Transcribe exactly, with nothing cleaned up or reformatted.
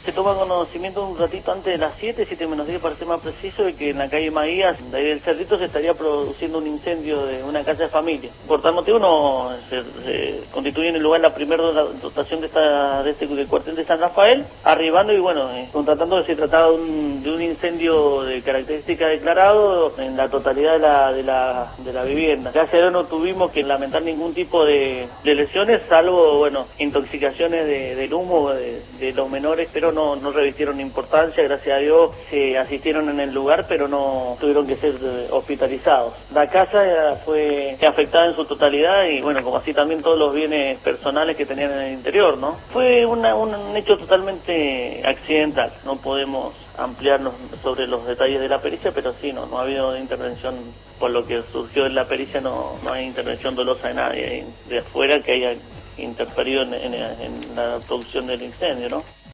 Se toma conocimiento un ratito antes de las siete, siete menos diez para ser más preciso, de que en la calle Maías, de ahí del Cerrito, se estaría produciendo un incendio de una casa de familia. Por tal motivo no se, se constituye en el lugar la primera dotación de, esta, de este del cuartel de San Rafael, arribando y bueno, eh, contratando que se trataba de un, de un incendio de característica declarado en la totalidad de la, de la, de la vivienda. Gracias a Dios no tuvimos que lamentar ningún tipo de, de lesiones, salvo bueno intoxicaciones de, del humo de, de los menores, pero no, no revistieron importancia. Gracias a Dios se asistieron en el lugar, pero no tuvieron que ser eh, hospitalizados. La casa fue afectada en su totalidad y bueno, como así también todos los bienes personales que tenían en el interior, ¿no? Fue una, un hecho totalmente accidental, no podemos ampliarnos sobre los detalles de la pericia, pero sí, no, no ha habido intervención, por lo que surgió en la pericia, no, no hay intervención dolosa de nadie de afuera que haya interferido en, en, en la producción del incendio, ¿no?